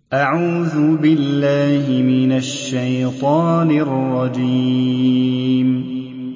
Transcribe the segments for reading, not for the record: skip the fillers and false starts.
أعوذ بالله من الشيطان الرجيم.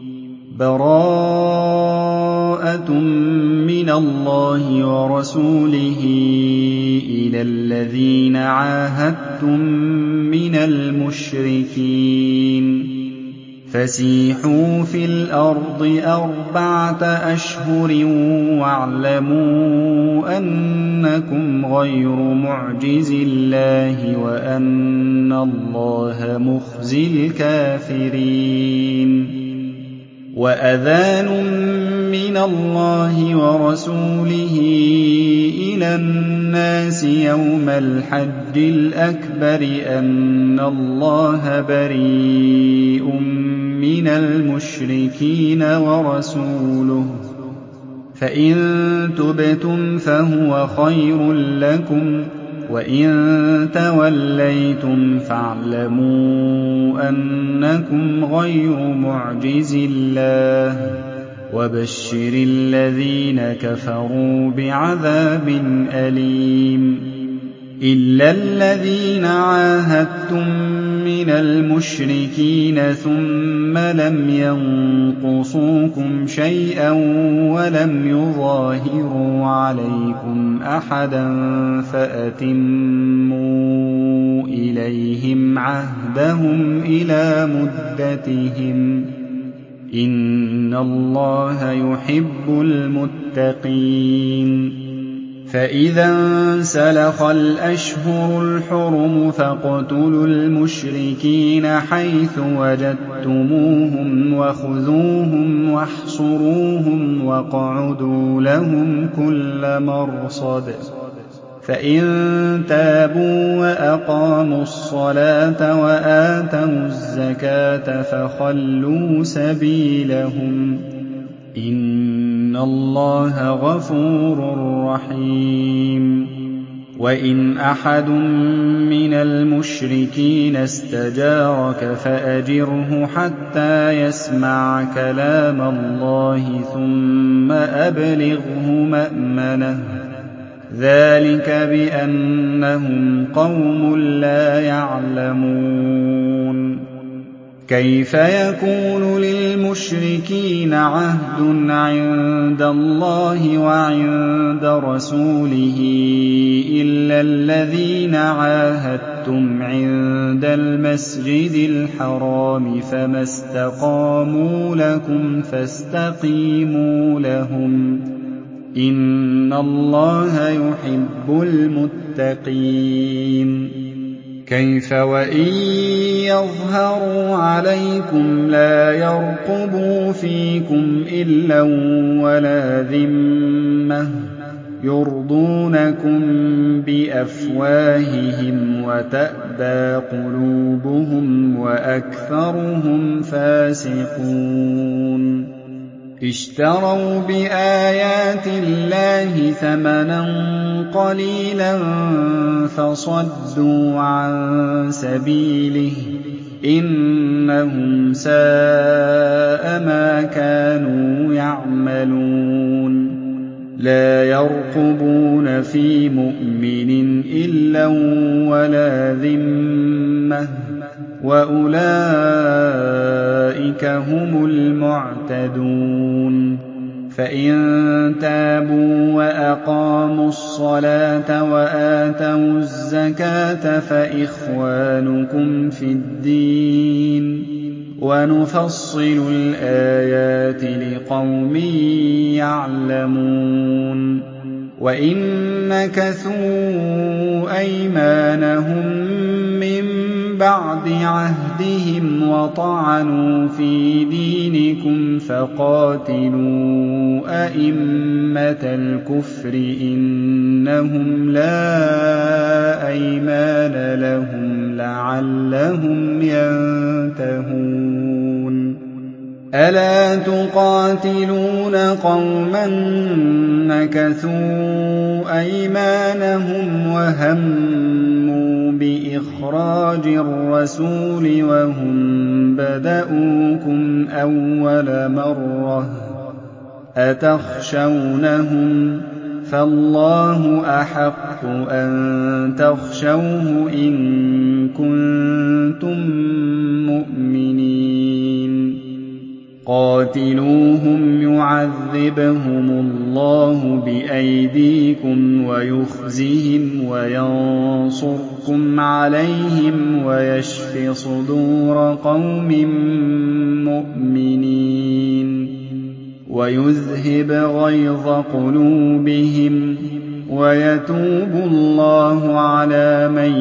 براءة من الله ورسوله إلى الذين عاهدتم من المشركين فسيحوا في الأرض 4 أشهر واعلموا أنكم غير معجز الله وأن الله مخزي الكافرين. وأذان من الله ورسوله إلى الناس يوم الحج الأكبر أن الله بريء من المشركين ورسوله فإن تبتم فهو خير لكم وإن توليتم فاعلموا أنكم غير معجز الله وبشر الذين كفروا بعذاب أليم. إلا الذين عاهدتم من المشركين ثم لم ينقصوكم شيئا ولم يظاهروا عليكم أحدا فأتموا إليهم عهدهم إلى مدتهم إن الله يحب المتقين. فإذا انسلخ الأشهر الحرم فاقتلوا المشركين حيث وجدتموهم وخذوهم واحصروهم واقعدوا لهم كل مرصد فإن تابوا وأقاموا الصلاة وآتوا الزكاة فخلوا سبيلهم إن الله غفور رحيم. وإن أحد من المشركين استجارك فأجره حتى يسمع كلام الله ثم أبلغه مأمنه ذلك بأنهم قوم لا يعلمون. كيف يكون للمشركين عهد عند الله وعند رسوله إلا الذين عاهدتم عند المسجد الحرام فما استقاموا لكم فاستقيموا لهم إن الله يحب المتقين. كيف وإن يظهروا عليكم لا يرقبوا فيكم إلا ولا ذمة يرضونكم بأفواههم وتأبى قلوبهم وأكثرهم فاسقون. اشتروا بآيات الله ثمنا قليلا فصدوا عن سبيله إنهم ساء ما كانوا يعملون. لا يرقبون في مؤمن إلا ولا ذمة وأولئك هم المعتدون. فإن تابوا وأقاموا الصلاة وآتوا الزكاة فإخوانكم في الدين ونفصل الآيات لقوم يعلمون. وإن نكثوا أيمانهم من بعد عهدهم وطعنوا في دينكم فقاتلوا أئمة الكفر إنهم لا أيمان لهم لعلهم ينتهون. ألا تقاتلون قوما نكثوا أيمانهم وهموا بإخراج الرسول وهم بدؤوكم أول مرة أتخشونهم فالله أحق أن تخشوه إن كنتم مؤمنين قاتلوهم يعذبهم الله بأيديكم ويخزهم وينصركم عليهم ويشف صدور قوم مؤمنين ويذهب غيظ قلوبهم ويتوب الله على من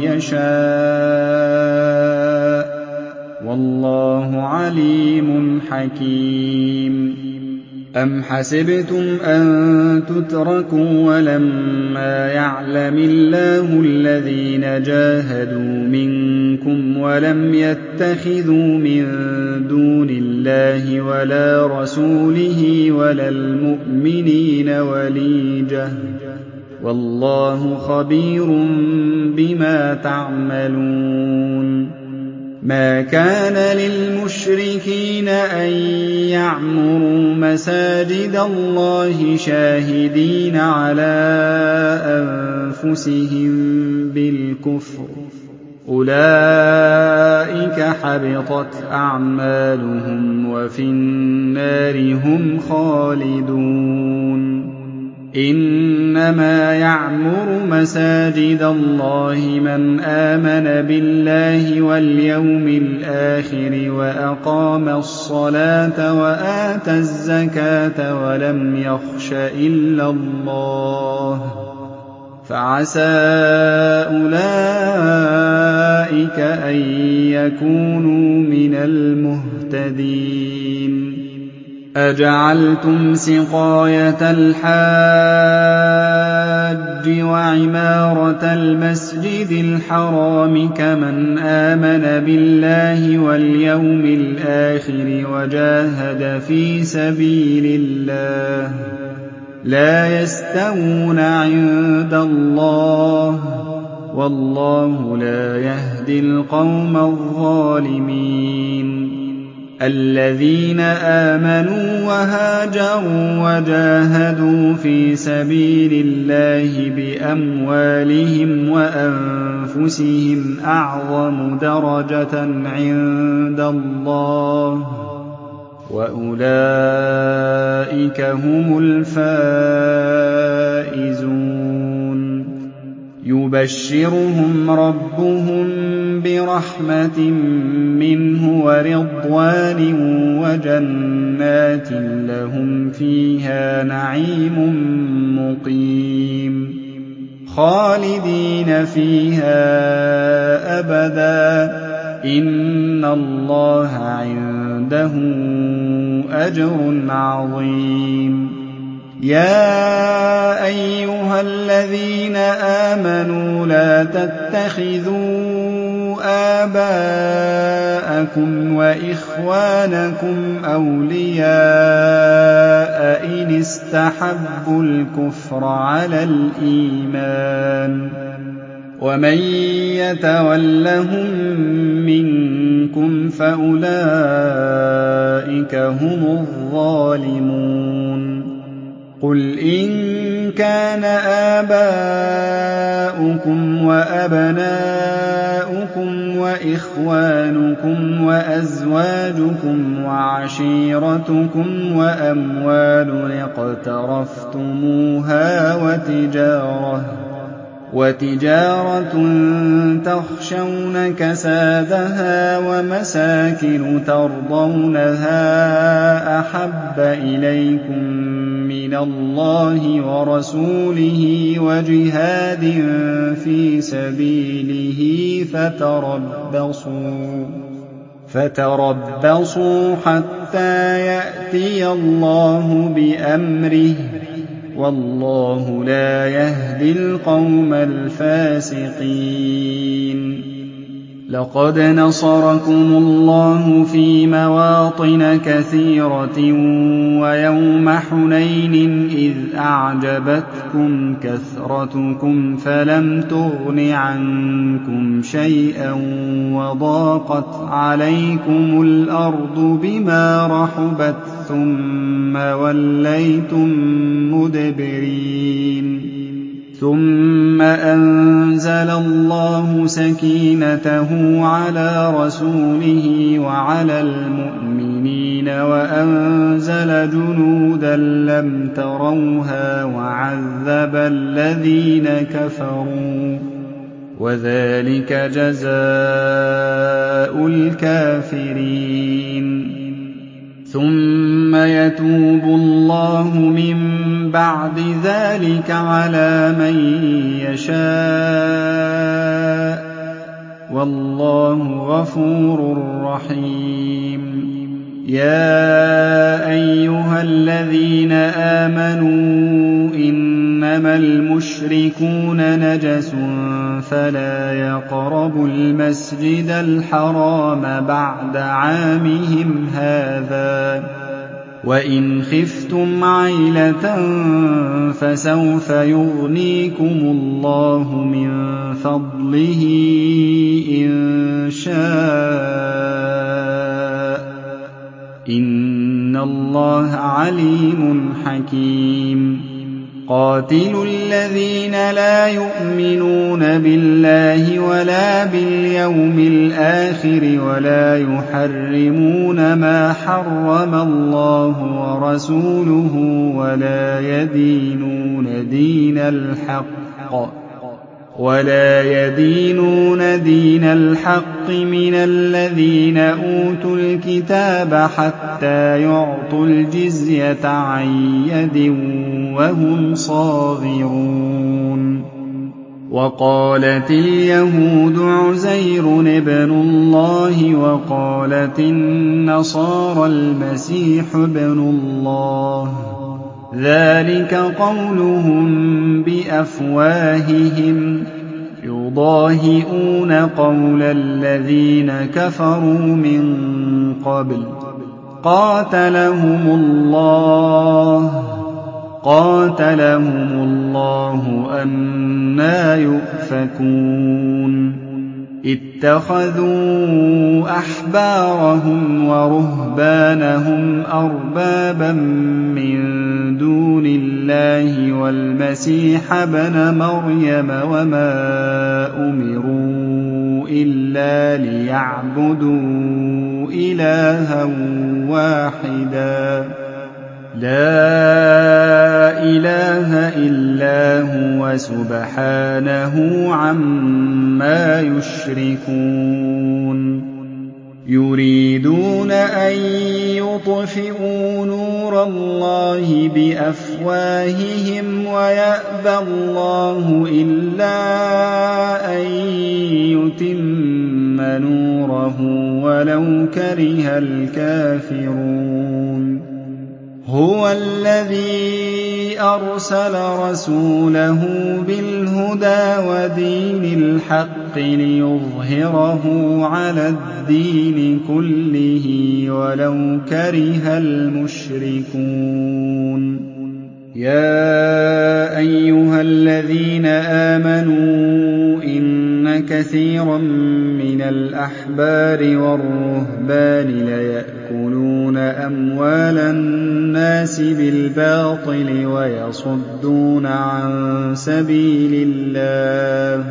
يشاء والله عليم حكيم أم حسبتم أن تتركوا ولما يعلم الله الذين جاهدوا منكم ولم يتخذوا من دون الله ولا رسوله ولا المؤمنين وليجة والله خبير بما تعملون ما كان للمشركين أن يعمروا مساجد الله شاهدين على أنفسهم بالكفر أولئك حبطت أعمالهم وفي النار هم خالدون إنما يعمر مساجد الله من آمن بالله واليوم الآخر وأقام الصلاة وآتى الزكاة ولم يخش إلا الله فعسى أولئك أن يكونوا من المهتدين أجعلتم سقاية الحاج وعمارة المسجد الحرام كمن آمن بالله واليوم الآخر وجاهد في سبيل الله لا يستوون عند الله والله لا يهدي القوم الظالمين الذين آمنوا وهاجروا وجاهدوا في سبيل الله بأموالهم وأنفسهم أعظم درجة عند الله وأولئك هم الفائزون يبشرهم ربهم برحمة منه ورضوان وجنات لهم فيها نعيم مقيم خالدين فيها أبدا إن الله عنده أجر عظيم يا أيها الذين آمنوا لا تتخذوا آباءكم وإخوانكم أولياء إن استحبوا الكفر على الإيمان ومن يتولهم منكم فأولئك هم الظالمون قل إن كان آباؤكم وأبناؤكم وإخوانكم وأزواجكم وعشيرتكم وأموال اقترفتموها وتجارة تخشون كسادها ومساكن ترضونها أحب إليكم من الله ورسوله وجهاد في سبيله فتربصوا حتى يأتي الله بأمره والله لا يهدي القوم الفاسقين لقد نصركم الله في مواطن كثيرة ويوم حنين إذ أعجبتكم كثرتكم فلم تغن عنكم شيئا وضاقت عليكم الأرض بما رحبت ثُمَّ وَلَّيْتُم مُّدْبِرِينَ ثُمَّ أَنزَلَ اللَّهُ سَكِينَتَهُ عَلَىٰ رَسُولِهِ وَعَلَى الْمُؤْمِنِينَ وَأَنزَلَ جُنُودًا لَّمْ تَرَوْهَا وَعَذَّبَ الَّذِينَ كَفَرُوا ۚ وَذَٰلِكَ جَزَاءُ الْكَافِرِينَ ثُمَّ يَتُوبُ اللَّهُ مِن بَعْدِ ذَٰلِكَ عَلَىٰ مَن يَشَاءُ ۗ وَاللَّهُ غَفُورٌ رَّحِيمٌ يَا أَيُّهَا الَّذِينَ آمَنُوا إِنَّمَا الْمُشْرِكُونَ نَجَسٌ فَلَا يَقْرَبُوا الْمَسْجِدَ الْحَرَامَ بَعْدَ عَامِهِمْ هَٰذَا ۚ وَإِنْ خِفْتُمْ عَيْلَةً فَسَوْفَ يُغْنِيكُمُ اللَّهُ مِن فَضْلِهِ إِن شَاءَ ۚ إِنَّ اللَّهَ عَلِيمٌ حَكِيمٌ قَاتِلُوا الَّذِينَ لَا يُؤْمِنُونَ بِاللَّهِ وَلَا بِالْيَوْمِ الْآخِرِ وَلَا يُحَرِّمُونَ مَا حَرَّمَ اللَّهُ وَرَسُولُهُ وَلَا يَدِينُونَ دِينَ الْحَقِّ مِنَ الَّذِينَ أُوتُوا الْكِتَابَ حَتَّىٰ يُعْطُوا الْجِزْيَةَ عَن يَدٍ وَهُمْ صَاغِرُونَ وَقَالَتِ الْيَهُودُ عُزَيْرٌ ابْنُ اللَّهِ وَقَالَتِ النَّصَارَى الْمَسِيحُ ابْنُ اللَّهِ ۖ ذَٰلِكَ قَوْلُهُم بِأَفْوَاهِهِمْ ۖ يُضَاهِئُونَ قَوْلَ الَّذِينَ كَفَرُوا مِن قَبْلُ ۚ قَاتَلَهُمُ اللَّهُ أَنَّىٰ يُؤْفَكُونَ اتَّخَذُوا أَحْبَارَهُمْ وَرُهْبَانَهُمْ أَرْبَابًا مِّن دُونِ اللَّهِ وَالْمَسِيحَ ابْنَ مَرْيَمَ وَمَا أُمِرُوا إِلَّا لِيَعْبُدُوا إِلَٰهًا وَاحِدًا لَّا إِلَٰهَ إِلَّا هُوَ سُبْحَانَهُ عَمَّا يُشْرِكُونَ يُرِيدُونَ أَن يُطْفِئُوا نُورَ اللَّهِ بِأَفْوَاهِهِمْ وَيَأْبَى اللَّهُ إِلَّا أَن يُتِمَّ نُورَهُ وَلَوْ كَرِهَ الْكَافِرُونَ هُوَ الَّذِي أَرْسَلَ رَسُولَهُ بِالْهُدَىٰ وَدِينِ الْحَقِّ لِيُظْهِرَهُ عَلَى الدِّينِ كُلِّهِ وَلَوْ كَرِهَ الْمُشْرِكُونَ يَا أَيُّهَا الَّذِينَ آمَنُوا إِنَّ كَثِيرًا مِّنَ الْأَحْبَارِ وَالرُّهْبَانِ لَيَأْكُلُونَ أَمْوَالَ النَّاسِ بِالْبَاطِلِ وَيَصُدُّونَ عَن سَبِيلِ اللَّهِ ۗ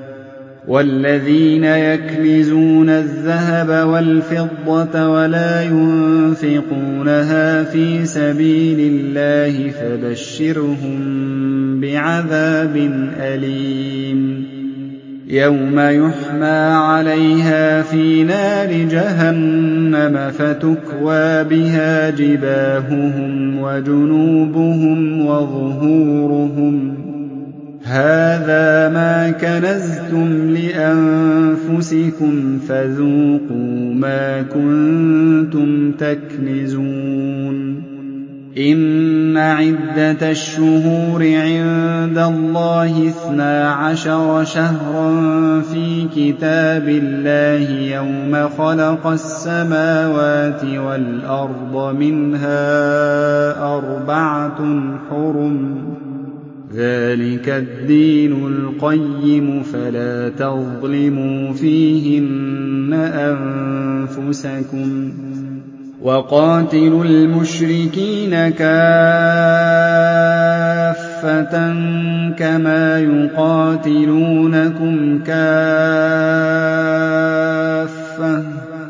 وَالَّذِينَ يَكْنِزُونَ الذَّهَبَ وَالْفِضَّةَ وَلَا يُنفِقُونَهَا فِي سَبِيلِ اللَّهِ فَبَشِّرْهُم بِعَذَابٍ أَلِيمٍ يَوْمَ يُحْمَىٰ عَلَيْهَا فِي نَارِ جَهَنَّمَ فَتُكْوَىٰ بِهَا جِبَاهُهُمْ وَجُنُوبُهُمْ وَظُهُورُهُمْ ۖ هَٰذَا مَا كَنَزْتُمْ لِأَنفُسِكُمْ فَذُوقُوا مَا كُنتُمْ تَكْنِزُونَ إِنَّ عِدَّةَ الشُّهُورِ عِندَ اللَّهِ 12 شَهْرًا فِي كِتَابِ اللَّهِ يَوْمَ خَلَقَ السَّمَاوَاتِ وَالْأَرْضَ مِنْهَا 4 حُرُمٌ ۚ ذَٰلِكَ الدِّينُ الْقَيِّمُ فَلَا تَظْلِمُوا فِيهِنَّ أَنفُسَكُمْ ۚ وَقَاتِلُوا الْمُشْرِكِينَ كَافَّةً كَمَا يُقَاتِلُونَكُمْ كَافَّةً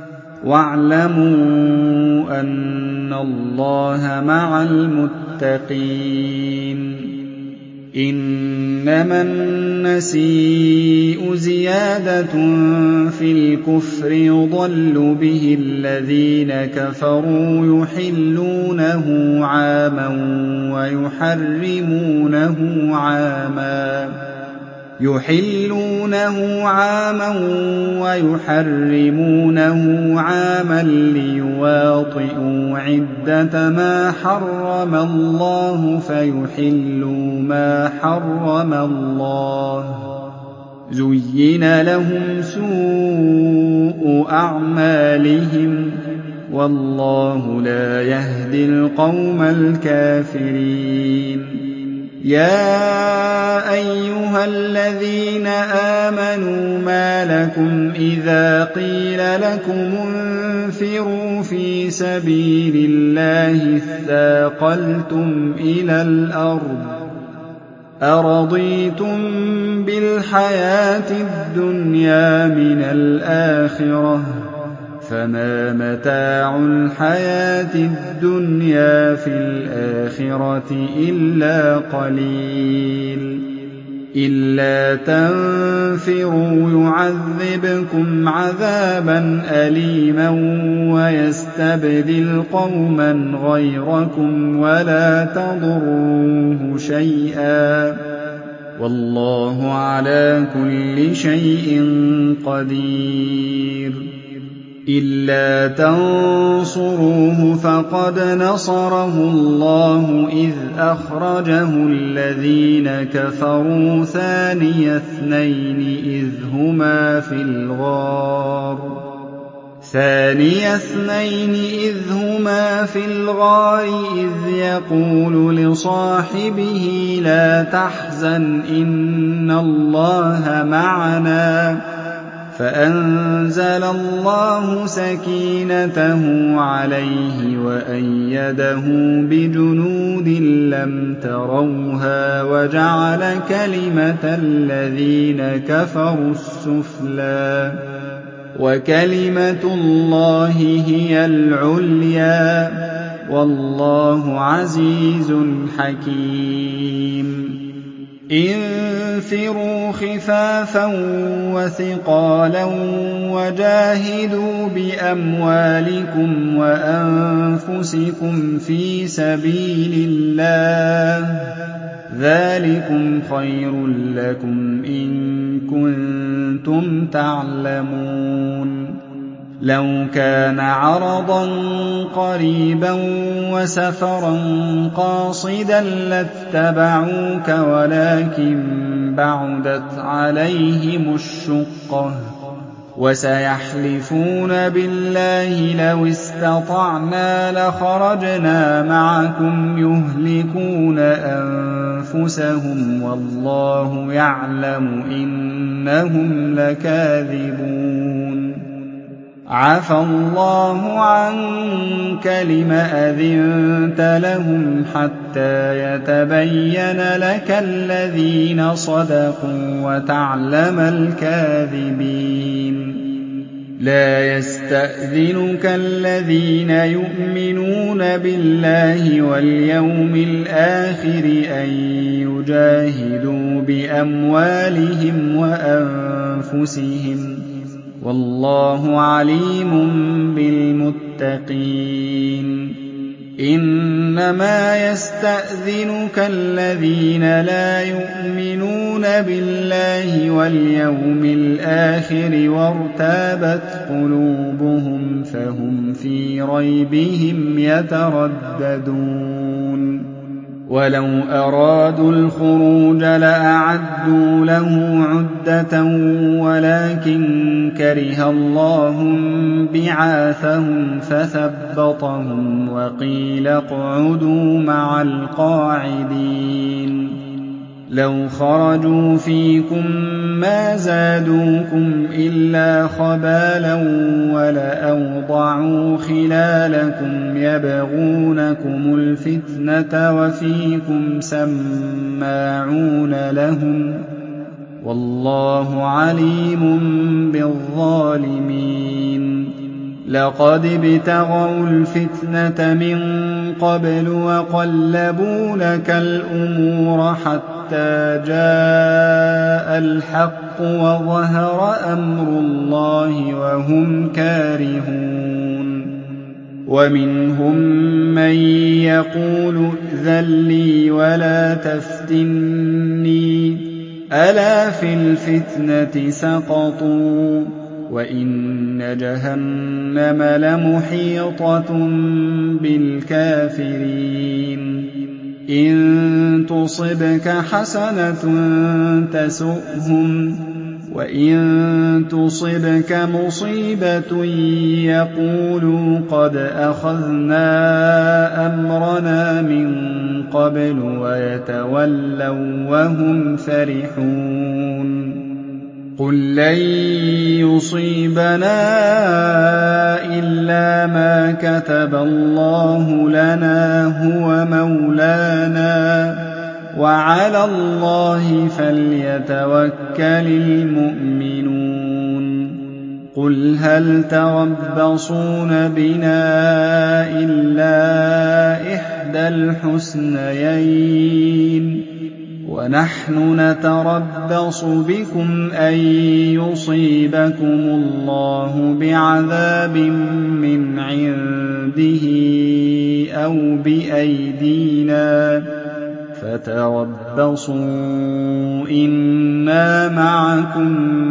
وَاعْلَمُوا أَنَّ اللَّهَ مَعَ الْمُتَّقِينَ إِنَّمَا النَّسِيءُ زِيَادَةٌ فِي الْكُفْرِ يُضَلُّ بِهِ الَّذِينَ كَفَرُوا يُحِلُّونَهُ عَامًا وَيُحَرِّمُونَهُ عَامًا لِيُوَاطِئُوا عِدَّةَ مَا حَرَّمَ اللَّهُ فَيُحِلُّوا مَا حَرَّمَ اللَّهُ زُيِّنَ لَهُمْ سُوءُ أَعْمَالِهِمْ وَاللَّهُ لَا يَهْدِي الْقَوْمَ الْكَافِرِينَ يَا أَيُّهَا الَّذِينَ آمَنُوا مَا لَكُمْ إِذَا قِيلَ لَكُمُ انفِرُوا فِي سَبِيلِ اللَّهِ اثَّاقَلْتُمْ إِلَى الْأَرْضِ أَرَضِيتُم بِالْحَيَاةِ الدُّنْيَا مِنَ الْآخِرَةِ ۚ فَمَا مَتَاعُ الْحَيَاةِ الدُّنْيَا فِي الْآخِرَةِ إِلَّا قَلِيلٌ إِلَّا تَنفِرُوا يُعَذِّبْكُمْ عَذَابًا أَلِيمًا وَيَسْتَبْدِلْ قَوْمًا غَيْرَكُمْ وَلَا تَضُرُّوهُ شَيْئًا ۗ وَاللَّهُ عَلَىٰ كُلِّ شَيْءٍ قَدِيرٌ إِلَّا تَنصُرُوهُ فَقَدْ نَصَرَهُ اللَّهُ إِذْ أَخْرَجَهُ الَّذِينَ كَفَرُوا ثَانِيَ اثْنَيْنِ إِذْ هُمَا فِي الْغَارِ إِذْ يَقُولُ لِصَاحِبِهِ لَا تَحْزَنْ إِنَّ اللَّهَ مَعَنَا ۖ فَأَنزَلَ اللَّهُ سَكِينَتَهُ عَلَيْهِ وَأَيَّدَهُ بِجُنُودٍ لَّمْ تَرَوْهَا وَجَعَلَ كَلِمَةَ الَّذِينَ كَفَرُوا السُّفْلَىٰ ۗ وَكَلِمَةُ اللَّهِ هِيَ الْعُلْيَا ۗ وَاللَّهُ عَزِيزٌ حَكِيمٌ انفِرُوا خِفَافًا وَثِقَالًا وَجَاهِدُوا بِأَمْوَالِكُمْ وَأَنفُسِكُمْ فِي سَبِيلِ اللَّهِ ۚ ذَٰلِكُمْ خَيْرٌ لَّكُمْ إِن كُنتُمْ تَعْلَمُونَ لَوْ كَانَ عَرَضًا قَرِيبًا وَسَفَرًا قَاصِدًا لَّاتَّبَعُوكَ وَلَٰكِن بَعُدَتْ عَلَيْهِمُ الشُّقَّةُ ۚ وَسَيَحْلِفُونَ بِاللَّهِ لَوِ اسْتَطَعْنَا لَخَرَجْنَا مَعَكُمْ يُهْلِكُونَ أَنفُسَهُمْ وَاللَّهُ يَعْلَمُ إِنَّهُمْ لَكَاذِبُونَ عَفَا اللَّهُ عَنكَ لِمَ أَذِنتَ لَهُمْ حَتَّىٰ يَتَبَيَّنَ لَكَ الَّذِينَ صَدَقُوا وَتَعْلَمَ الْكَاذِبِينَ لَا يَسْتَأْذِنُكَ الَّذِينَ يُؤْمِنُونَ بِاللَّهِ وَالْيَوْمِ الْآخِرِ أَن يُجَاهِدُوا بِأَمْوَالِهِمْ وَأَنفُسِهِمْ ۗ وَاللَّهُ عَلِيمٌ بِالْمُتَّقِينَ إِنَّمَا يَسْتَأْذِنُكَ الَّذِينَ لَا يُؤْمِنُونَ بِاللَّهِ وَالْيَوْمِ الْآخِرِ وَارْتَابَتْ قُلُوبُهُمْ فَهُمْ فِي رَيْبِهِمْ يَتَرَدَّدُونَ وَلَوْ أَرَادُوا الْخُرُوجَ لَأَعَدُّوا لَهُ عُدَّةً وَلَٰكِن كَرِهَ اللَّهُ انبِعَاثَهُمْ فَثَبَّطَهُمْ وَقِيلَ اقْعُدُوا مَعَ الْقَاعِدِينَ لَوْ خَرَجُوا فِيكُم مَّا زَادُوكُمْ إِلَّا خَبَالًا وَلَأَوْضَعُوا خِلَالَكُمْ يَبْغُونَكُمُ الْفِتْنَةَ وَفِيكُمْ سَمَّاعُونَ لَهُمْ ۗ وَاللَّهُ عَلِيمٌ بِالظَّالِمِينَ لَقَدِ ابْتَغَوُا الْفِتْنَةَ مِن قَبْلُ وَقَلَّبُوا لَكَ الْأُمُورَ حَتَّىٰ جَاءَ الْحَقُّ وَظَهَرَ أَمْرُ اللَّهِ وَهُمْ كَارِهُونَ وَمِنْهُم مَّن يَقُولُ ائْذَن لِّي وَلَا تَفْتِنِّي ۚ أَلَا فِي الْفِتْنَةِ سَقَطُوا ۗ وَإِنَّ جَهَنَّمَ لَمُحِيطَةٌ بِالْكَافِرِينَ إِن تُصِبْكَ حَسَنَةٌ تَسُؤْهُمْ ۖ وَإِن تُصِبْكَ مُصِيبَةٌ يَقُولُوا قَدْ أَخَذْنَا أَمْرَنَا مِن قَبْلُ وَيَتَوَلَّوا وَّهُمْ فَرِحُونَ قُل لَّن يُصِيبَنَا إِلَّا مَا كَتَبَ اللَّهُ لَنَا هُوَ مَوْلَانَا ۚ وَعَلَى اللَّهِ فَلْيَتَوَكَّلِ الْمُؤْمِنُونَ قُلْ هَلْ تَرَبَّصُونَ بِنَا إِلَّا إِحْدَى الْحُسْنَيَيْنِ ۖ وَنَحْنُ نَتَرَبَّصُ بِكُمْ أَن يُصِيبَكُمُ اللَّهُ بِعَذَابٍ مِّنْ عِندِهِ أَوْ بِأَيْدِينَا ۖ فَتَرَبَّصُوا إِنَّا مَعَكُم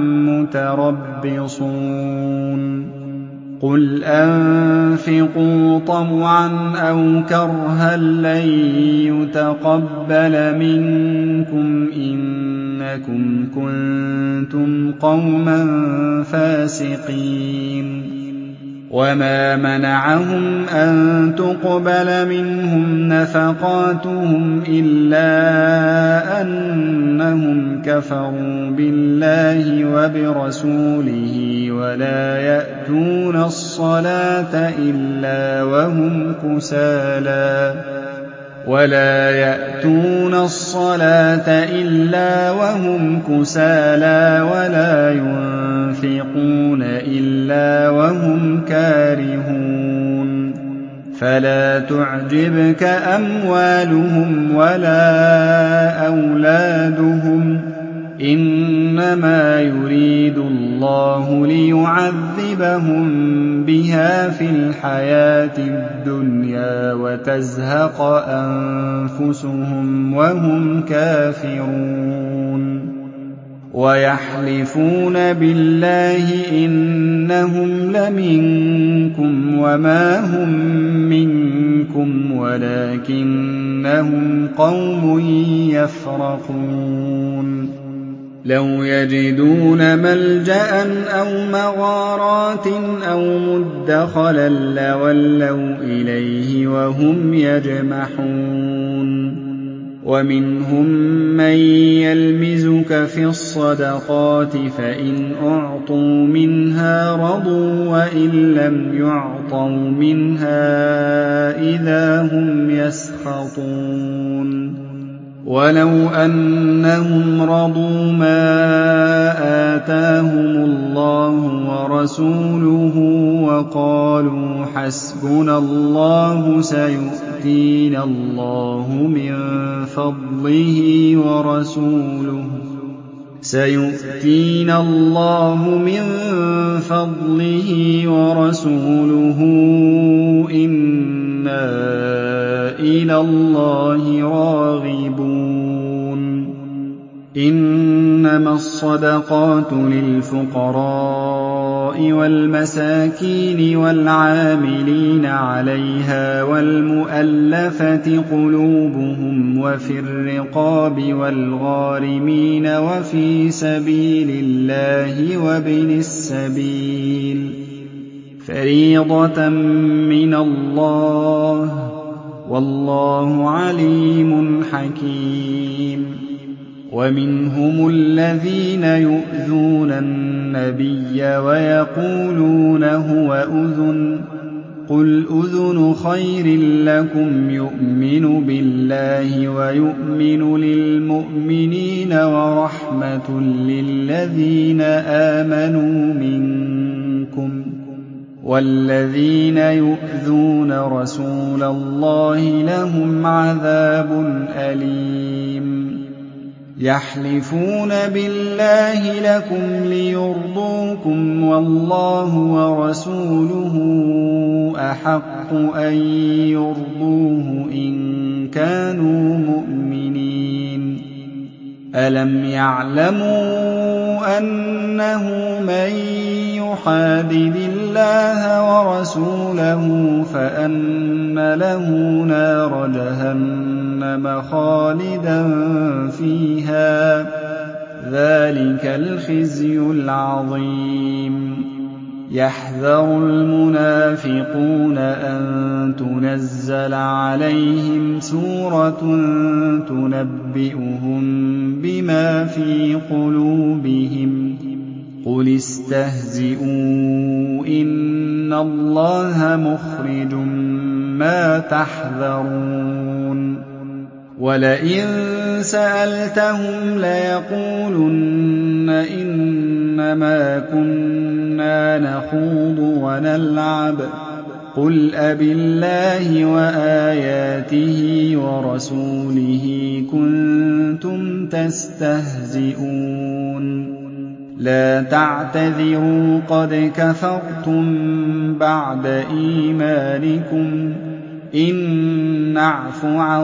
مُّتَرَبِّصُونَ قُلْ أَنفِقُوا طَوْعًا أَوْ كَرْهًا لَّن يُتَقَبَّلَ مِنكُمْ ۖ إِنَّكُمْ كُنتُمْ قَوْمًا فَاسِقِينَ وَمَا مَنَعَهُمْ أَن تُقْبَلَ مِنْهُمْ نَفَقَاتُهُمْ إِلَّا أَنَّهُمْ كَفَرُوا بِاللَّهِ وَبِرَسُولِهِ وَلَا يَأْتُونَ الصَّلَاةَ إِلَّا وَهُمْ كُسَالَىٰ وَلَا يُنفِقُونَ إِلَّا وَهُمْ كَارِهُونَ فَلَا تُعْجِبْكَ أَمْوَالُهُمْ وَلَا أَوْلَادُهُمْ ۚ إِنَّمَا يُرِيدُ اللَّهُ لِيُعَذِّبَهُم بِهَا فِي الْحَيَاةِ الدُّنْيَا وَتَزْهَقَ أَنفُسُهُمْ وَهُمْ كَافِرُونَ وَيَحْلِفُونَ بِاللَّهِ إِنَّهُمْ لَمِنكُمْ وَمَا هُم مِّنكُمْ وَلَٰكِنَّهُمْ قَوْمٌ يَفْرَقُونَ لَوْ يَجِدُونَ مَلْجَأً أَوْ مَغَارَاتٍ أَوْ مُدَّخَلًا لَّوَلَّوْا إِلَيْهِ وَهُمْ يَجْمَحُونَ وَمِنْهُم مَّن يَلْمِزُكَ فِي الصَّدَقَاتِ فَإِنْ أُعْطُوا مِنْهَا رَضُوا وَإِن لَّمْ يُعْطَوْا مِنْهَا إِذَا هُمْ يَسْخَطُونَ وَلَوْ أَنَّهُمْ رَضُوا مَا آتَاهُمُ اللَّهُ وَرَسُولُهُ وَقَالُوا حَسْبُنَا اللَّهُ سَيُؤْتِينَا اللَّهُ مِن فَضْلِهِ وَرَسُولُهُ إِنَّا إِلَى اللَّهِ رَاغِبُونَ إِنَّمَا الصَّدَقَاتُ لِلْفُقَرَاءِ وَالْمَسَاكِينِ وَالْعَامِلِينَ عَلَيْهَا وَالْمُؤَلَّفَةِ قُلُوبُهُمْ وَفِي الرِّقَابِ وَالْغَارِمِينَ وَفِي سَبِيلِ اللَّهِ وَابْنِ السَّبِيلِ فَرِيضَةً مِّنَ اللَّهِ ۗ وَاللَّهُ عَلِيمٌ حَكِيمٌ وَمِنْهُمُ الَّذِينَ يُؤْذُونَ النَّبِيَّ وَيَقُولُونَ هُوَ أُذُنٌ ۚ قُلْ أُذُنُ خَيْرٍ لَّكُمْ يُؤْمِنُ بِاللَّهِ وَيُؤْمِنُ لِلْمُؤْمِنِينَ وَرَحْمَةٌ لِّلَّذِينَ آمَنُوا مِنكُمْ ۚ وَالَّذِينَ يُؤْذُونَ رَسُولَ اللَّهِ لَهُمْ عَذَابٌ أَلِيمٌ يَحْلِفُونَ بِاللَّهِ لَكُمْ لِيُرْضُوكُمْ وَاللَّهُ وَرَسُولُهُ أَحَقُّ أَن يُرْضُوهُ إِن كَانُوا مُؤْمِنِينَ أَلَمْ يَعْلَمُوا أَنَّهُ مَن يُحَادِدِ اللَّهَ وَرَسُولَهُ فَأَنَّ لَهُ نَارَ جَهَنَّمَ خَالِدًا فِيهَا ۚ ذَٰلِكَ الْخِزْيُ الْعَظِيمُ يَحْذَرُ الْمُنَافِقُونَ أَن تُنَزَّلَ عَلَيْهِمْ سُورَةٌ تُنَبِّئُهُم بِمَا فِي قُلُوبِهِمْ ۚ قُلِ اسْتَهْزِئُوا إِنَّ اللَّهَ مُخْرِجٌ مَّا تَحْذَرُونَ وَلَئِن سَأَلْتَهُمْ لَيَقُولُنَّ إِنَّمَا كُنَّا نَخُوضُ وَنَلْعَبُ ۚ قُلْ أَبِاللَّهِ وَآيَاتِهِ وَرَسُولِهِ كُنتُمْ تَسْتَهْزِئُونَ لَا تَعْتَذِرُوا قَدْ كَفَرْتُم بَعْدَ إِيمَانِكُمْ ۚ إِن نَّعْفُ عَن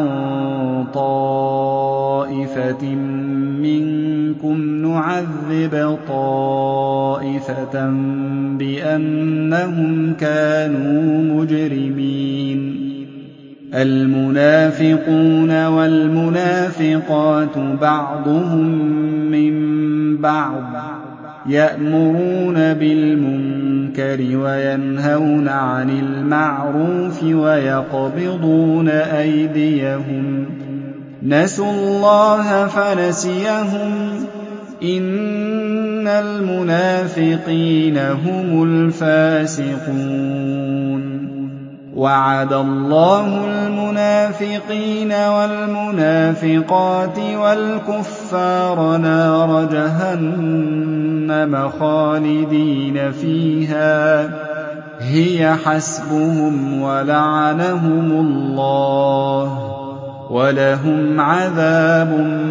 طَائِفَةٍ مِّنكُمْ نُعَذِّبْ طَائِفَةً بِأَنَّهُمْ كَانُوا مُجْرِمِينَ الْمُنَافِقُونَ وَالْمُنَافِقَاتُ بَعْضُهُم مِّن بَعْضٍ يَأْمُرُونَ بِالْمُنكَرِ وَيَنْهَوْنَ عَنِ الْمَعْرُوفِ وَيَقْبِضُونَ أَيْدِيَهُمْ ۚ نَسُوا اللَّهَ فَنَسِيَهُمْ ۗ إِنَّ الْمُنَافِقِينَ هُمُ الْفَاسِقُونَ وَعَدَ اللَّهُ الْمُنَافِقِينَ وَالْمُنَافِقَاتِ وَالْكُفَّارَ نَارَ جَهَنَّمَ خَالِدِينَ فِيهَا ۚ هِيَ حَسْبُهُمْ وَلَعَنَهُمُ اللَّهُ ۖ وَلَهُمْ عَذَابٌ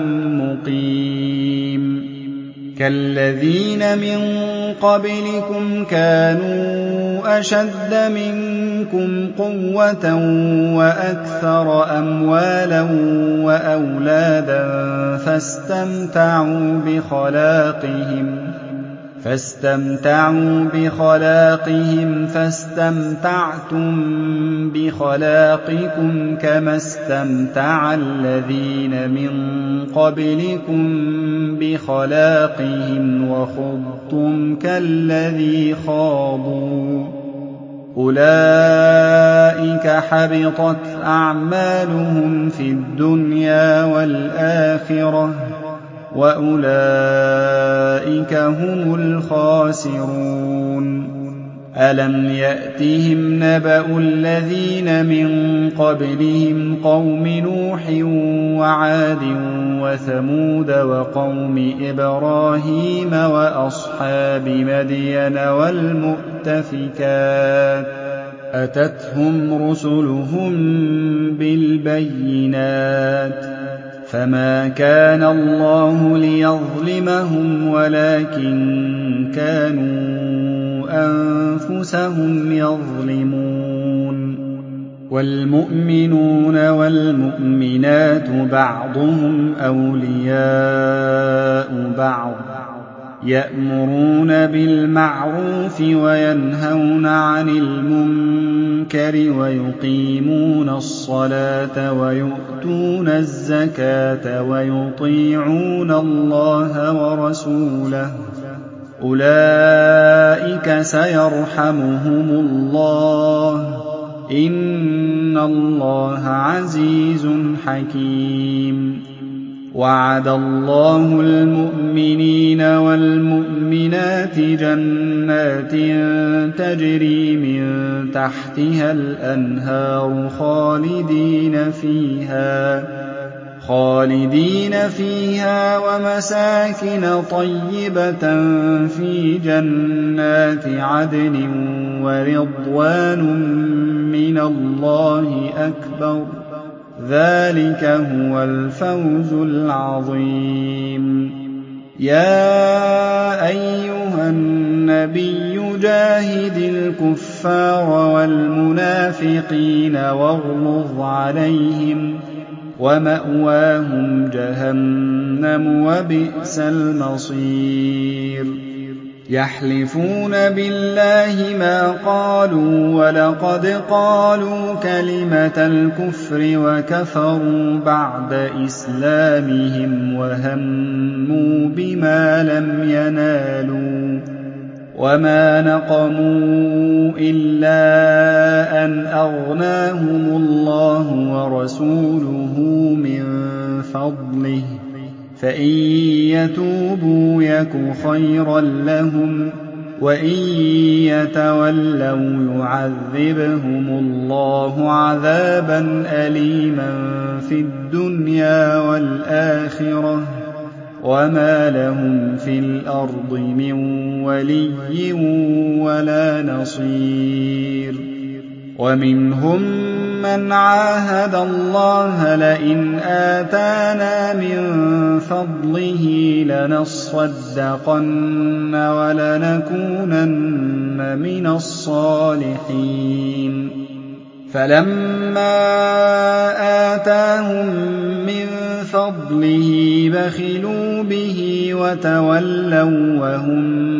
مُّقِيمٌ كَالَّذِينَ مِن قَبْلِكُمْ كَانُوا أَشَدَّ مِنكُمْ قُوَّةً وَأَكْثَرَ أَمْوَالًا وَأَوْلَادًا فَاسْتَمْتَعُوا بِخَلَاقِهِمْ فَاسْتَمْتَعْتُم بِخَلَاقِكُمْ كَمَا اسْتَمْتَعَ الَّذِينَ مِن قَبْلِكُم بِخَلَاقِهِمْ وَخُضْتُمْ كَالَّذِي خَاضُوا ۚ أُولَٰئِكَ حَبِطَتْ أَعْمَالُهُمْ فِي الدُّنْيَا وَالْآخِرَةِ ۖ وَأُولَٰئِكَ هُمُ الْخَاسِرُونَ أَلَمْ يَأْتِهِمْ نَبَأُ الَّذِينَ مِن قَبْلِهِمْ قَوْمِ نُوحٍ وَعَادٍ وَثَمُودَ وَقَوْمِ إِبْرَاهِيمَ وَأَصْحَابِ مَدْيَنَ وَالْمُؤْتَفِكَاتِ ۚ أَتَتْهُمْ رُسُلُهُم بِالْبَيِّنَاتِ ۖ فَمَا كَانَ اللَّهُ لِيَظْلِمَهُمْ وَلَٰكِن كَانُوا أَنفُسَهُمْ يَظْلِمُونَ وَالْمُؤْمِنُونَ وَالْمُؤْمِنَاتُ بَعْضُهُمْ أَوْلِيَاءُ بَعْضٍ ۚ يَأْمُرُونَ بِالْمَعْرُوفِ وَيَنْهَوْنَ عَنِ الْمُنكَرِ وَيُقِيمُونَ الصَّلَاةَ وَيُؤْتُونَ الزَّكَاةَ وَيُطِيعُونَ اللَّهَ وَرَسُولَهُ ۚ أُولَٰئِكَ سَيَرْحَمُهُمُ اللَّهُ ۗ إِنَّ اللَّهَ عَزِيزٌ حَكِيمٌ وعد الله المؤمنين والمؤمنات جنات تجري من تحتها الأنهار خالدين فيها ومساكن طيبة في جنات عدن ورضوان من الله أكبر ۚ ذلك هو الفوز العظيم. يا أيها النبي جاهد الكفار والمنافقين واغلظ عليهم، ومأواهم جهنم وبئس المصير. يحلفون بالله ما قالوا ولقد قالوا كلمة الكفر وكفروا بعد إسلامهم وهموا بما لم ينالوا، وما نقموا إلا أن أغناهم الله ورسوله من فضله، فإن يتوبوا يك خيرا لهم، وإن يتولوا يعذبهم الله عذابا أليما في الدنيا والآخرة، وما لهم في الأرض من ولي ولا نصير. ومنهم من عاهد الله لئن آتانا من فضله لنصدقن ولنكونن من الصالحين، فلما آتاهم من فضله بخلوا به وتولوا وهم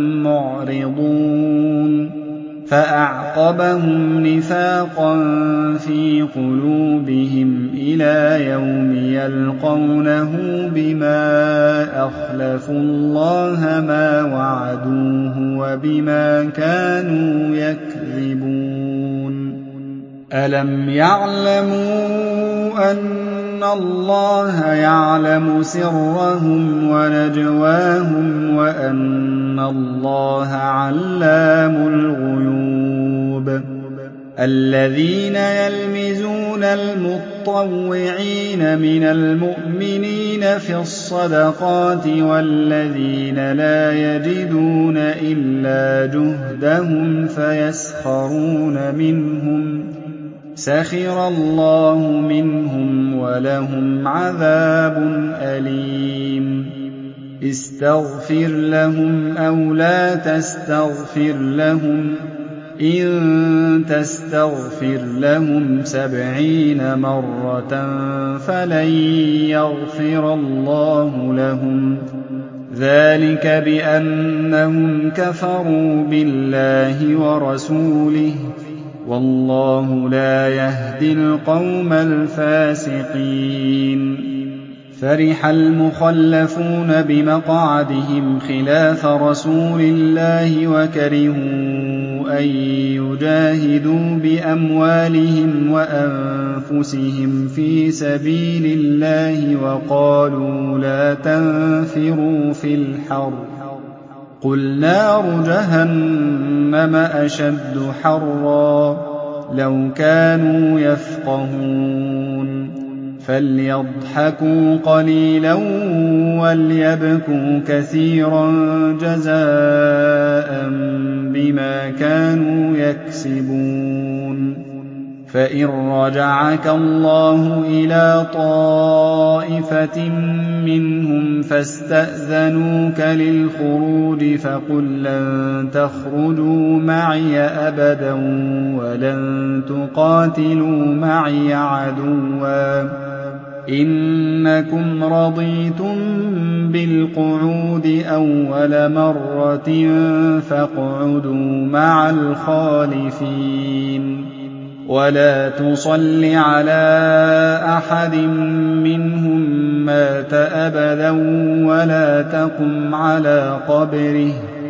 معرضون، فأعقبهم نفاقا في قلوبهم إلى يوم يلقونه بما أخلفوا الله ما وعدوه وبما كانوا يكذبون. ألم يعلموا أن الله يعلم سرهم ونجواهم وأن الله علام الغيوب؟ الذين يلمزون المطوعين من المؤمنين في الصدقات والذين لا يجدون إلا جهدهم فيسخرون منهم، سخر الله منهم ولهم عذاب أليم. استغفر لهم أو لا تستغفر لهم، إن تستغفر لهم 70 مرة فلن يغفر الله لهم، ذلك بأنهم كفروا بالله ورسوله، والله لا يهدي القوم الفاسقين. فرح المخلفون بمقعدهم خلاف رسول الله وكرهوا أن يجاهدوا بأموالهم وأنفسهم في سبيل الله وقالوا لا تنفروا في الحر، قل نار جهنم أشد حرا، لو كانوا يفقهون. فليضحكوا قليلا وليبكوا كثيرا جزاء بما كانوا يكسبون. فإن رجعك الله إلى طائفة منهم فاستأذنوك للخروج فقل لن تخرجوا معي أبدا ولن تقاتلوا معي عدوا، إنكم رضيتم بالقعود أول مرة فاقعدوا مع الخالفين، ولا تصل على أحد منهم مات أبدا ولا تقم على قبره،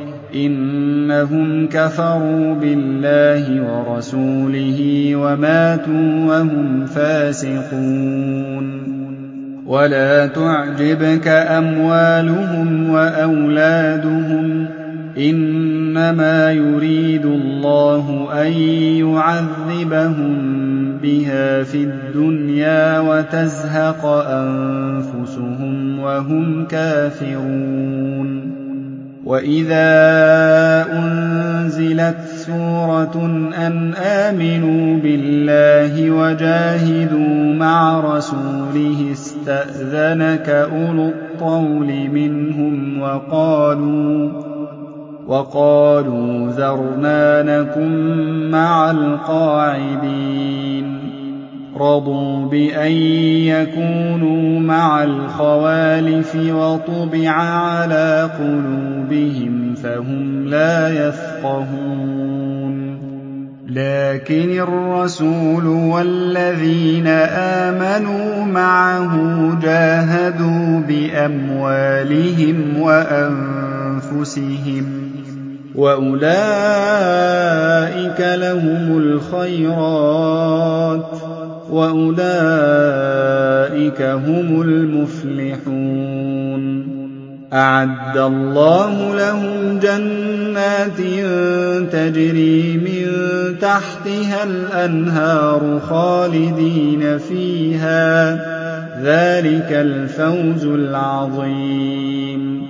إنهم كفروا بالله ورسوله وماتوا وهم فاسقون. ولا تعجبك أموالهم وأولادهم إنما يريد الله أن يعذبهم بها في الدنيا وتزهق أنفسهم وهم كافرون وإذا أنزلت سورة أن آمنوا بالله وجاهدوا مع رسوله استأذنك أولو الطول منهم وقالوا ذرنا نكن مع القاعدين رضوا بأن يكونوا مع الخوالف وطبع على قلوبهم فهم لا يفقهون لكن الرسول والذين آمنوا معه جاهدوا بأموالهم وأنفسهم وأولئك لهم الخيرات وأولئك هم المفلحون أعد الله لهم جنات تجري من تحتها الأنهار خالدين فيها ذلك الفوز العظيم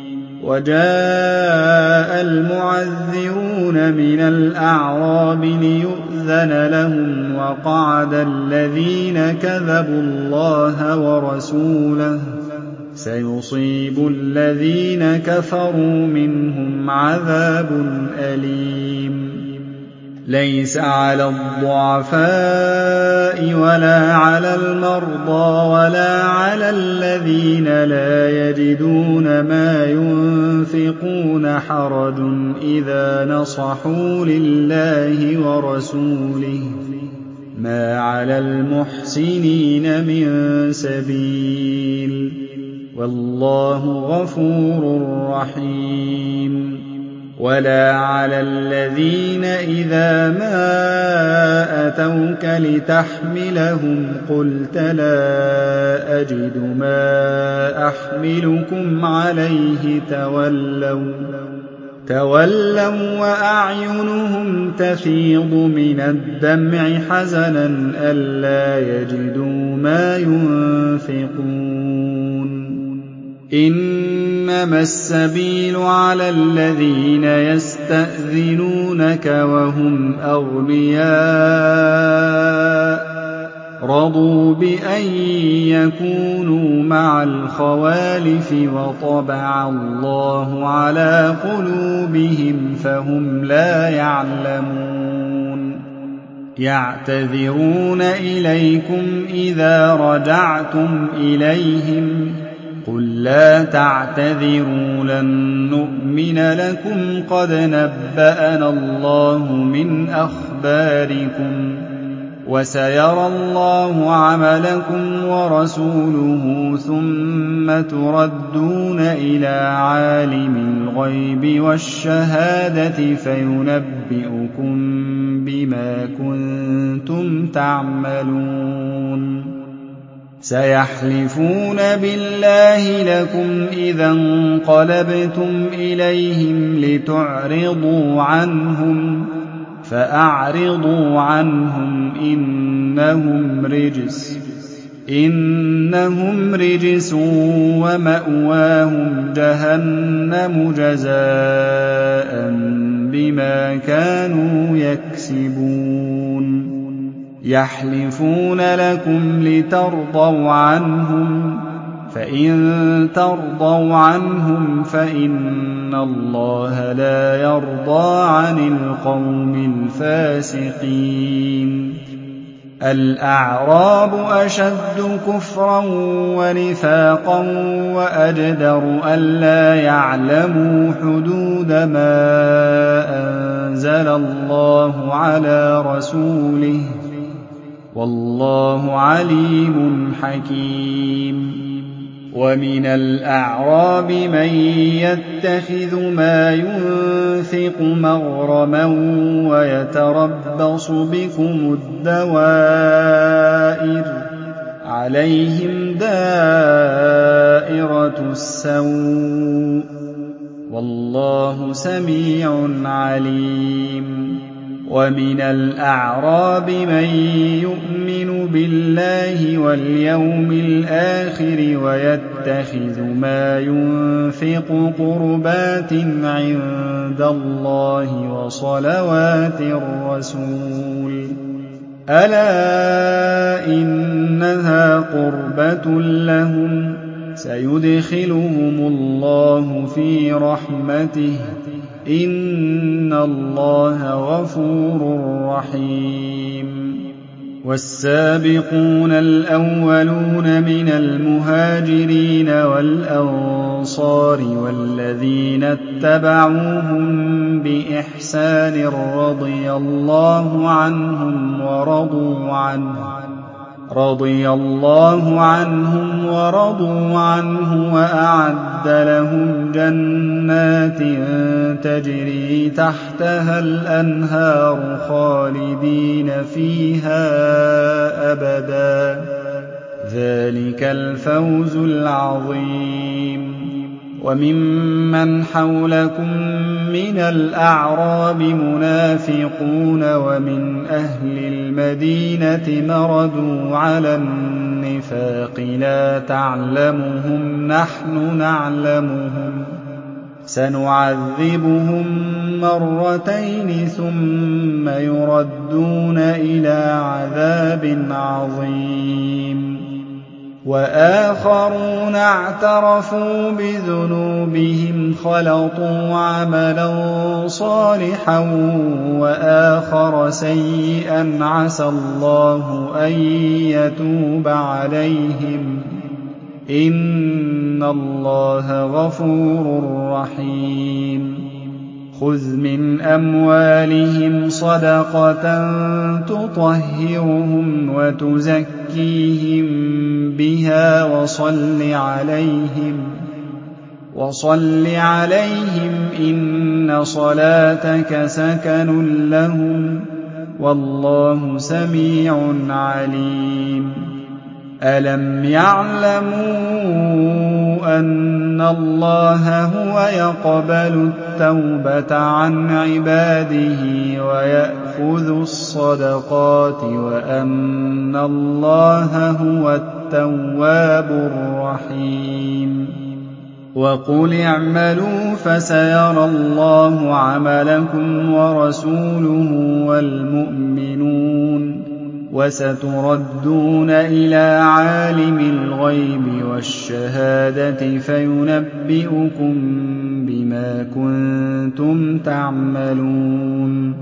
وجاء المعذرون من الأعراب ليؤذن لهم وقعد الذين كذبوا الله ورسوله سيصيب الذين كفروا منهم عذاب أليم ليس على الضعفاء ولا على المرضى ولا على الذين لا يجدون ما ينفقون حرج إذا نصحوا لله ورسوله ما على المحسنين من سبيل والله غفور رحيم ولا على الذين إذا ما أتوك لتحملهم قلت لا أجد ما أحملكم عليه تولوا وأعينهم تفيض من الدمع حزنا ألا يجدوا ما ينفقون إنما السبيل على الذين يستأذنونك وهم أغنياء رضوا بأن يكونوا مع الخوالف وطبع الله على قلوبهم فهم لا يعلمون يعتذرون إليكم إذا رجعتم إليهم قل لا تعتذروا لن نؤمن لكم قد نبأنا الله من أخباركم وسيرى الله عملكم ورسوله ثم تردون إلى عالم الغيب والشهادة فينبئكم بما كنتم تعملون سيحلفون بالله لكم إذا انقلبتم إليهم لتعرضوا عنهم فأعرضوا عنهم إنهم رجس ومأواهم جهنم جزاء بما كانوا يكسبون يحلفون لكم لترضوا عنهم فإن ترضوا عنهم فإن الله لا يرضى عن القوم الفاسقين الأعراب أشد كفرا ونفاقا وأجدر ألا يعلموا حدود ما أنزل الله على رسوله والله عليم حكيم ومن الأعراب من يتخذ ما ينفق مغرما ويتربص بكم الدوائر عَلَيْهِمْ دَائِرَةُ السَّوْءِ ۗ وَاللَّهُ سَمِيعٌ عَلِيمٌ. وَمِنَ الْأَعْرَابِ مَن يُؤْمِنُ بِاللَّهِ وَالْيَوْمِ الْآخِرِ وَيَتَّخِذُ مَا يُنفِقُ قُرُبَاتٍ عِندَ اللَّهِ وَصَلَوَاتِ الرَّسُولِ ۚ أَلَا إِنَّهَا قُرْبَةٌ لَّهُمْ ۚ سَيُدْخِلُهُمُ اللَّهُ فِي رَحْمَتِهِ ۗ إِنَّ اللَّهَ غَفُورٌ رَّحِيمٌ. وَالسَّابِقُونَ الْأَوَّلُونَ مِنَ الْمُهَاجِرِينَ وَالْأَنصَارِ وَالَّذِينَ اتَّبَعُوهُم بِإِحْسَانٍ رَّضِيَ اللَّهُ عنهم وَرَضُوا عَنْهُ وَأَعَدَّ لَهُمْ جَنَّاتٍ تَجْرِي تَحْتَهَا الْأَنْهَارُ خَالِدِينَ فِيهَا أَبَدًا ۚ ذَٰلِكَ الْفَوْزُ الْعَظِيمُ. وَمِمَّنْ حَوْلَكُم مِّنَ الْأَعْرَابِ مُنَافِقُونَ وَمِنْ أَهْلِ الْمَدِينَةِ مَرَدُوا عَلَى النِّفَاقِ لَا تَعْلَمُهُمْ نَحْنُ نَعْلَمُهُمْ ۚ سَنُعَذِّبُهُم مَّرَّتَيْنِ ثُمَّ يُرَدُّونَ إِلَىٰ عَذَابٍ عَظِيمٍ. وَآخَرُونَ اعْتَرَفُوا بِذُنُوبِهِمْ خَلَطُوا عَمَلًا صَالِحًا وَآخَرَ سَيِّئًا عَسَى اللَّهُ أَن يَتُوبَ عَلَيْهِمْ ۚ إِنَّ اللَّهَ غَفُورٌ رَّحِيمٌ. خُذْ مِنْ أَمْوَالِهِمْ صَدَقَةً تُطَهِّرُهُمْ وَتُزَكِّيهِم بِهَا وَصَلِّ عَلَيْهِمْ ۖ إِنَّ صَلَاتَكَ سَكَنٌ لَّهُمْ ۗ وَاللَّهُ سَمِيعٌ عَلِيمٌ. أَلَمْ يَعْلَمُوا أَنَّ اللَّهَ هُوَ يَقْبَلُ التَّوْبَةَ عَنْ عِبَادِهِ وَيَأْخُذُ الصَّدَقَاتِ وَأَنَّ اللَّهَ هُوَ التَّوَّابُ الرَّحِيمُ. وَقُلِ اعْمَلُوا فَسَيَرَى اللَّهُ عَمَلَكُمْ وَرَسُولُهُ وَالْمُؤْمِنُونَ ۖ وَسَتُرَدُّونَ إِلَىٰ عَالِمِ الْغَيْبِ وَالشَّهَادَةِ فَيُنَبِّئُكُم بِمَا كُنتُمْ تَعْمَلُونَ.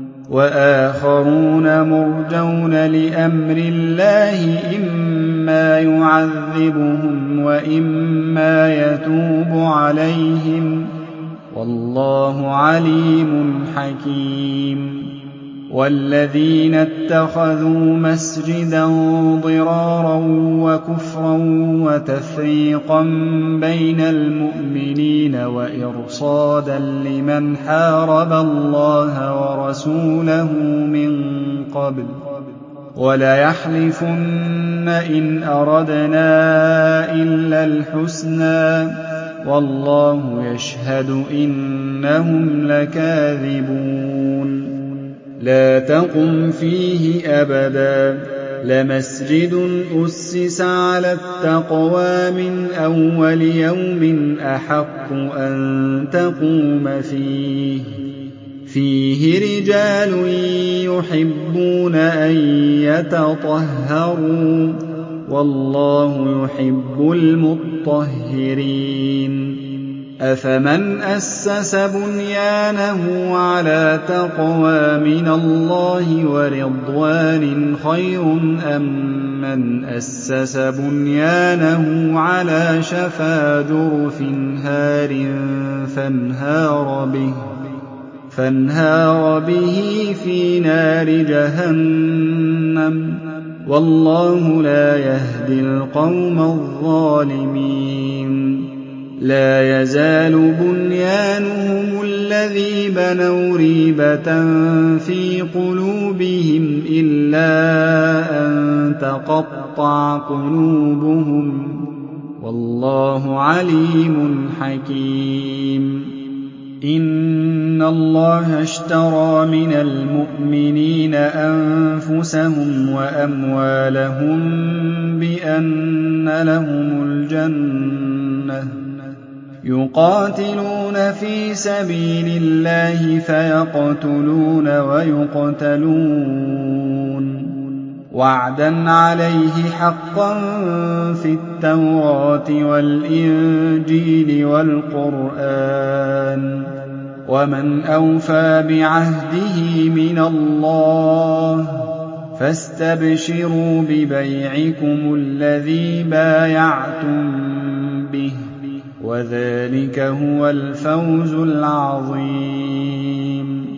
وَآخَرُونَ مُرْجَوْنَ لِأَمْرِ اللَّهِ إِمَّا يُعَذِّبُهُمْ وَإِمَّا يَتُوبُ عَلَيْهِمْ ۗ وَاللَّهُ عَلِيمٌ حَكِيمٌ. وَالَّذِينَ اتَّخَذُوا مَسْجِدًا ضِرَارًا وَكُفْرًا وَتَفْرِيقًا بَيْنَ الْمُؤْمِنِينَ وَإِرْصَادًا لِّمَنْ حَارَبَ اللَّهَ وَرَسُولَهُ مِن قَبْلُ ۚ وَلَيَحْلِفُنَّ إِنْ أَرَدْنَا إِلَّا الْحُسْنَىٰ ۖ وَاللَّهُ يَشْهَدُ إِنَّهُمْ لَكَاذِبُونَ. لَا تَقُمْ فِيهِ أَبَدًا ۚ لَمَسْجِدٌ أُسِّسَ عَلَى التَّقْوَىٰ مِنْ أَوَّلِ يَوْمٍ أَحَقُّ أَن تَقُومَ فِيهِ ۚ فِيهِ رِجَالٌ يُحِبُّونَ أَن يَتَطَهَّرُوا ۚ وَاللَّهُ يُحِبُّ الْمُطَّهِّرِينَ. أَفَمَنْ أَسَّسَ بُنْيَانَهُ عَلَىٰ تَقْوَىٰ مِنَ اللَّهِ وَرِضْوَانٍ خَيْرٌ أَم مَّنْ أَسَّسَ بُنْيَانَهُ عَلَىٰ شَفَا جُرُفٍ هَارٍ فَانْهَارَ بِهِ فِي نَارِ جَهَنَّمَ ۗ وَاللَّهُ لَا يَهْدِي الْقَوْمَ الظَّالِمِينَ. لَا يَزَالُ بُنْيَانُهُمُ الَّذِي بَنَوْا رِيبَةً فِي قُلُوبِهِمْ إِلَّا أَن تَقَطَّعَ قُلُوبُهُمْ ۗ وَاللَّهُ عَلِيمٌ حَكِيمٌ. إِنَّ اللَّهَ اشْتَرَىٰ مِنَ الْمُؤْمِنِينَ أَنفُسَهُمْ وَأَمْوَالَهُم بِأَنَّ لَهُمُ الْجَنَّةَ ۚ يُقَاتِلُونَ فِي سَبِيلِ اللَّهِ فَيَقْتُلُونَ وَيُقْتَلُونَ ۖ وَعْدًا عَلَيْهِ حَقًّا فِي التَّوْرَاةِ وَالْإِنجِيلِ وَالْقُرْآنِ ۚ وَمَنْ أَوْفَىٰ بِعَهْدِهِ مِنَ اللَّهِ ۚ فَاسْتَبْشِرُوا بِبَيْعِكُمُ الَّذِي بَايَعْتُم بِهِ ۚ وَذَٰلِكَ هُوَ الْفَوْزُ الْعَظِيمُ.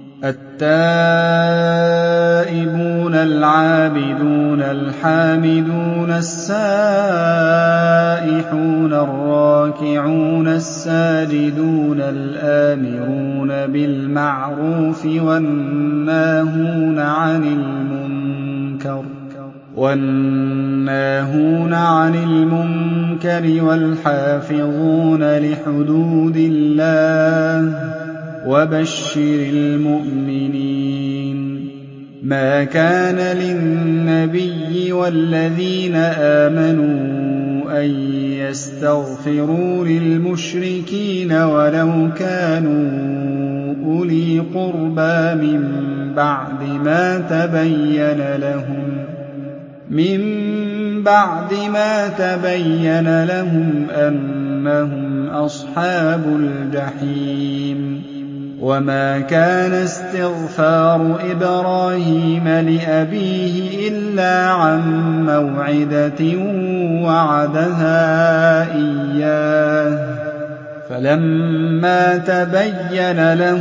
التائبون العابدون الحامدون السائحون الراكعون الساجدون الآمرون بالمعروف والناهون عن المنكر والحافظون لحدود الله، وبشر المؤمنين. ما كان للنبي والذين آمنوا أن يستغفروا للمشركين ولو كانوا أولي قربى من بعد ما تبين لهم أنهم أصحاب الجحيم. وما كان استغفار إبراهيم لأبيه إلا عن موعدة وعدها إياه، فلما تبين له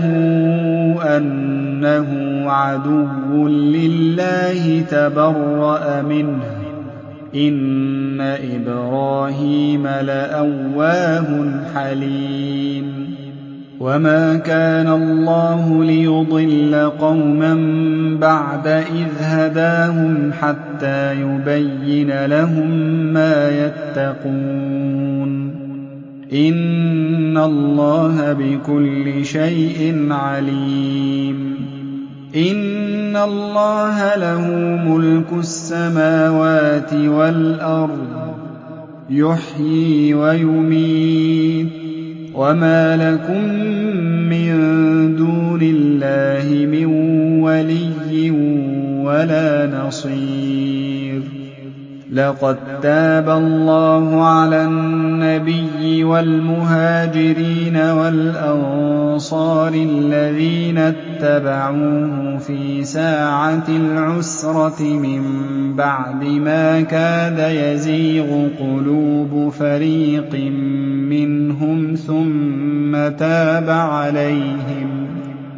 أنه عدو لله تبرأ منه، إن إبراهيم لأواه حليم. وما كان الله ليضل قوما بعد إذ هداهم حتى يبين لهم ما يتقون، إن الله بكل شيء عليم. إن الله له ملك السماوات والأرض، يحيي ويميت، وما لكم من دون الله من ولي ولا نصير. لقد تاب الله على النبي والمهاجرين والأنصار الذين اتبعوه في ساعة العسرة من بعد ما كاد يزيغ قلوب فريق منهم ثم تاب عليهم،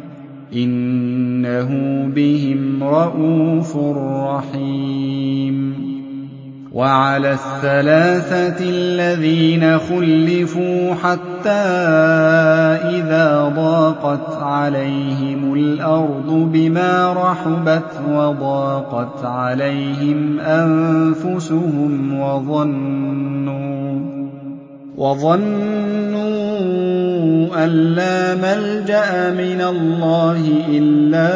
إنه بهم رءوف رحيم. وعلى الثلاثة الذين خلفوا حتى إذا ضاقت عليهم الأرض بما رحبت وضاقت عليهم أنفسهم وظنوا أن لا ملجأ من الله إلا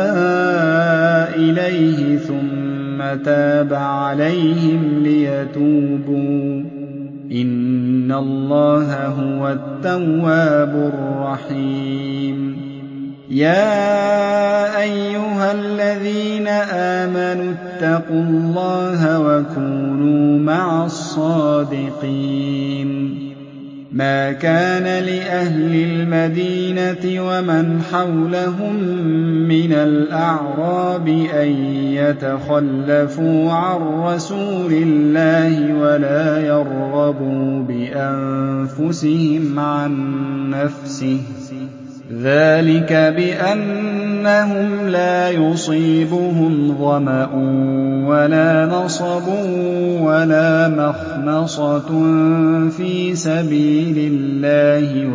إليه ثم تاب عليهم ليتوبوا، إن الله هو التواب الرحيم. يا أيها الذين آمنوا اتقوا الله وكونوا مع الصادقين. ما كان لأهل المدينة ومن حولهم من الأعراب أن يتخلفوا عن رسول الله ولا يرغبوا بأنفسهم عن نفسه، ذَٰلِكَ بِأَنَّهُمْ لَا يُصِيبُهُمْ ظَمَأٌ وَلَا نَصَبٌ وَلَا مَخْمَصَةٌ فِي سَبِيلِ اللَّهِ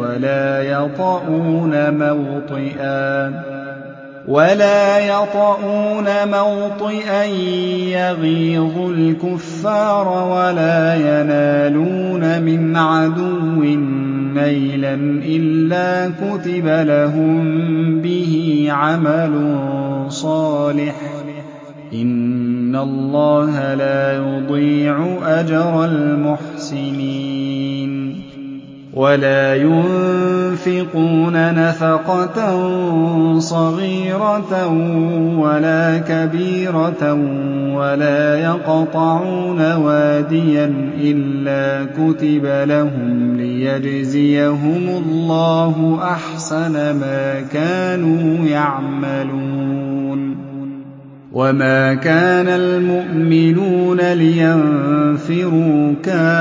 وَلَا يَطَئُونَ مَوْطِئًا يَغِيظُ الْكُفَّارَ وَلَا يَنَالُونَ مِنْ عَدُوٍّ نَيْلًا إِلَّا كُتِبَ لَهُم بِهِ عَمَلٌ صَالِحٌ ۚ إِنَّ اللَّهَ لَا يُضِيعُ أَجْرَ الْمُحْسِنِينَ وَلَا يُنفِقُونَ نَفَقَةً صَغِيرَةً وَلَا كَبِيرَةً وَلَا يَقْطَعُونَ وَادِيًا إِلَّا كُتِبَ لَهُمْ لِيَجْزِيَهُمُ اللَّهُ أَحْسَنَ مَا كَانُوا يَعْمَلُونَ وَمَا كَانَ الْمُؤْمِنُونَ لِيَنفِرُوا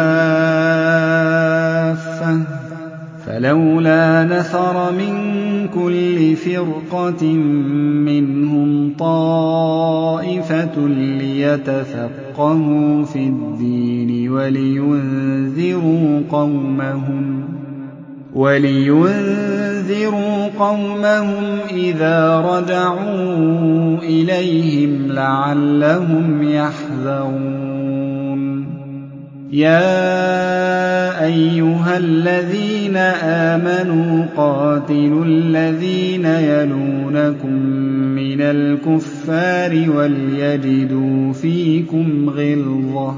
كَافَّةً فَلَوْلَا نَفَرَ مِن كُلِّ فِرْقَةٍ مِّنْهُمْ طَائِفَةٌ لِّيَتَفَقَّهُوا فِي الدِّينِ وَلِيُنذِرُوا قَوْمَهُمْ إِذَا رَجَعُوا إِلَيْهِمْ لَعَلَّهُمْ يَحْذَرُونَ يَا أَيُّهَا الَّذِينَ آمَنُوا قَاتِلُوا الَّذِينَ يَلُونَكُم مِّنَ الْكُفَّارِ وَلْيَجِدُوا فِيكُمْ غِلْظَةً ۚ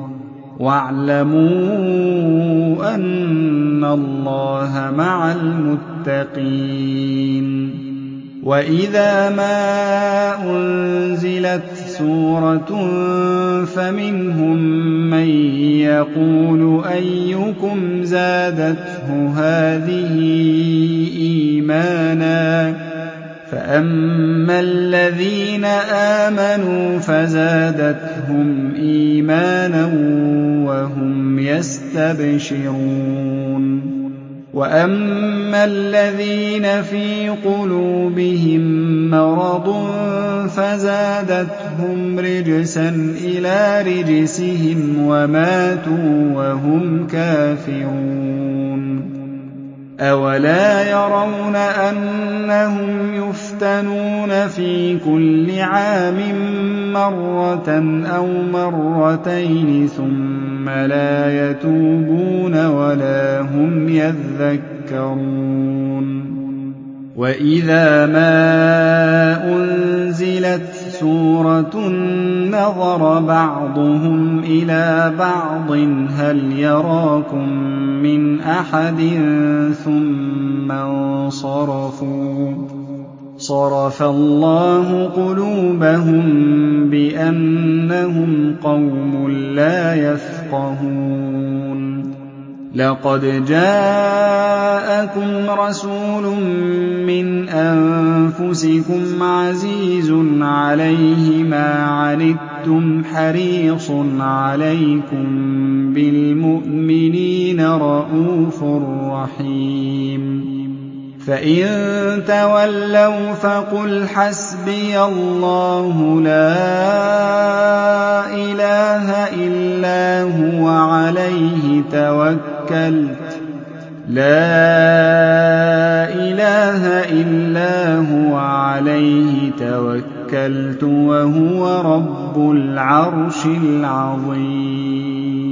وَاعْلَمُوا أَنَّ اللَّهَ مَعَ الْمُتَّقِينَ وَإِذَا مَا أُنزِلَتْ سُورَةٌ فَمِنْهُم مَّن يَقُولُ أَيُّكُمْ زَادَتْهُ هَٰذِهِ إِيمَانًا ۚ فَأَمَّا الَّذِينَ آمَنُوا فَزَادَتْهُمْ إِيمَانًا وَهُمْ يَسْتَبْشِرُونَ وَأَمَّا الَّذِينَ فِي قُلُوبِهِم مَّرَضٌ فَزَادَتْهُمْ رِجْسًا إِلَىٰ رِجْسِهِمْ وَمَاتُوا وَهُمْ كَافِرُونَ أَوَلَا يَرَوْنَ أَنَّهُمْ يُفْتَنُونَ فِي كُلِّ عَامٍ مَّرَّةً أَوْ مَرَّتَيْنِ ثُمَّ لَا يَتُوبُونَ وَلَا هُمْ يَذَّكَّرُونَ وَإِذَا مَا أُنزِلَتْ سُورَةٌ نَّظَرَ بَعْضُهُمْ إِلَىٰ بَعْضٍ هَلْ يَرَاكُم مِّنْ أَحَدٍ ثُمَّ انصَرَفُوا ۚ صَرَفَ اللَّهُ قُلُوبَهُم بِأَنَّهُمْ قَوْمٌ لَّا يَفْقَهُونَ لَقَدْ جَاءَكُمْ رَسُولٌ مِّنْ أَنفُسِكُمْ عَزِيزٌ عَلَيْهِ مَا عَنِتُّمْ حَرِيصٌ عَلَيْكُم بِالْمُؤْمِنِينَ رَءُوفٌ رَّحِيمٌ فَإِن تَوَلَّوْا فَقُلْ حَسْبِيَ اللَّهُ لَا إِلَٰهَ إِلَّا هُوَ عَلَيْهِ تَوَكَّلْتُ وَهُوَ رَبُّ الْعَرْشِ الْعَظِيمِ